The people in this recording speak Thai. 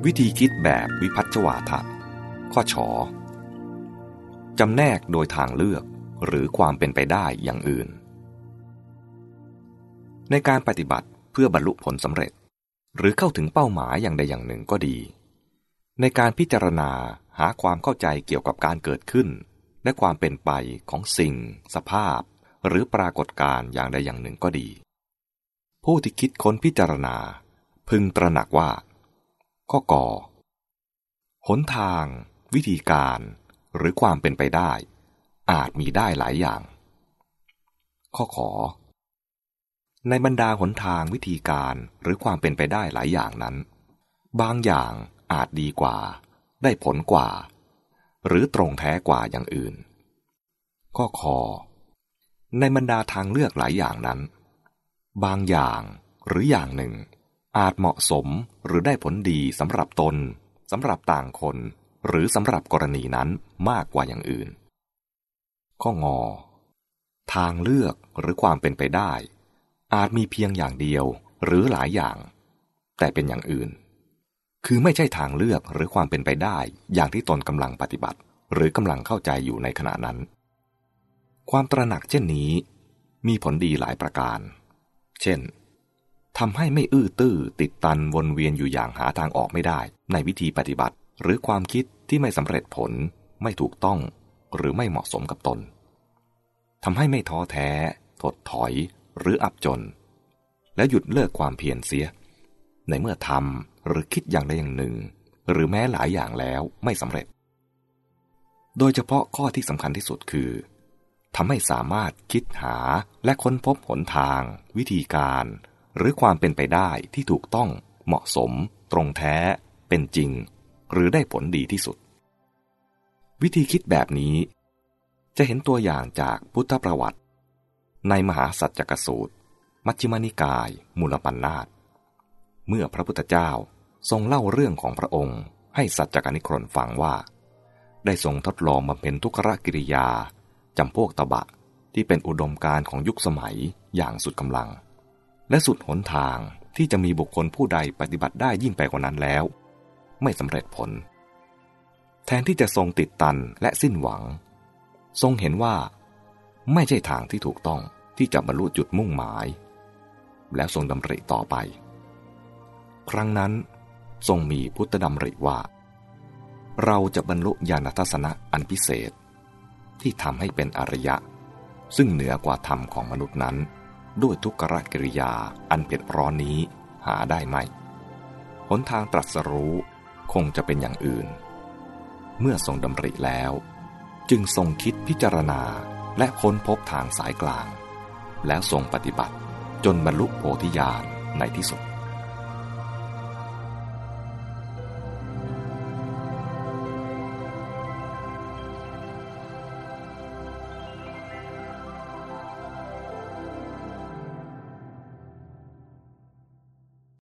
วิธีคิดแบบวิพัฒวาทะข้อฉอจำแนกโดยทางเลือกหรือความเป็นไปได้อย่างอื่นในการปฏิบัติเพื่อบรรลุผลสำเร็จหรือเข้าถึงเป้าหมายอย่างใดอย่างหนึ่งก็ดีในการพิจารณาหาความเข้าใจเกี่ยวกับการเกิดขึ้นและความเป็นไปของสิ่งสภาพหรือปรากฏการณ์อย่างใดอย่างหนึ่งก็ดีผู้ที่คิดค้นพิจารณาพึงตระหนักว่าข้อกอหนทางวิธีการหรือความเป็นไปได้อาจมีได้หลายอย่างข้อขอในบรรดาหนทางวิธีการหรือความเป็นไปได้หลายอย่างนั้นบางอย่างอาจดีกว่าได้ผลกว่าหรือตรงแท้กว่าอย่างอื่นข้อคอในบรรดาทางเลือกหลายอย่างนั้นบางอย่างหรืออย่างหนึ่งอาจเหมาะสมหรือได้ผลดีสำหรับตนสำหรับต่างคนหรือสำหรับกรณีนั้นมากกว่าอย่างอื่นข้องอทางเลือกหรือความเป็นไปได้อาจมีเพียงอย่างเดียวหรือหลายอย่างแต่เป็นอย่างอื่นคือไม่ใช่ทางเลือกหรือความเป็นไปได้อย่างที่ตนกำลังปฏิบัติหรือกำลังเข้าใจอยู่ในขณะนั้นความตระหนักเช่นนี้มีผลดีหลายประการเช่นทำให้ไม่อื้อตื้อติดตันวนเวียนอยู่อย่างหาทางออกไม่ได้ในวิธีปฏิบัติหรือความคิดที่ไม่สำเร็จผลไม่ถูกต้องหรือไม่เหมาะสมกับตนทำให้ไม่ท้อแท้ถดถอยหรืออับจนและหยุดเลิกความเพียรเสียในเมื่อทำหรือคิดอย่างใดอย่างหนึ่งหรือแม้หลายอย่างแล้วไม่สำเร็จโดยเฉพาะข้อที่สำคัญที่สุดคือทำให้สามารถคิดหาและค้นพบหนทางวิธีการหรือความเป็นไปได้ที่ถูกต้องเหมาะสมตรงแท้เป็นจริงหรือได้ผลดีที่สุดวิธีคิดแบบนี้จะเห็นตัวอย่างจากพุทธประวัติในมหาสัจจกสูตรมัชฌิมนิกายมูลปัณณาสเมื่อพระพุทธเจ้าทรงเล่าเรื่องของพระองค์ให้สัจจกนิครนฟังว่าได้ทรงทดลองบำเพ็ญทุกขกิริยาจำพวกตบะที่เป็นอุดมการณ์ของยุคสมัยอย่างสุดกำลังและสุดหนทางที่จะมีบุคคลผู้ใดปฏิบัติได้ยิ่งไปกว่านั้นแล้วไม่สำเร็จผลแทนที่จะทรงติดตันและสิ้นหวังทรงเห็นว่าไม่ใช่ทางที่ถูกต้องที่จะบรรลุจุดมุ่งหมายแล้วทรงดำริต่อไปครั้งนั้นทรงมีพุทธดำริว่าเราจะบรรลุญาณทัศนะอันพิเศษที่ทำให้เป็นอริยะซึ่งเหนือกว่าธรรมของมนุษย์นั้นด้วยทุกขกิริยาอันเผ็ดร้อนนี้หาได้ไหมหนทางตรัสรู้คงจะเป็นอย่างอื่นเมื่อทรงดำริแล้วจึงทรงคิดพิจารณาและค้นพบทางสายกลางแล้วทรงปฏิบัติจนบรรลุโพธิญาณในที่สุด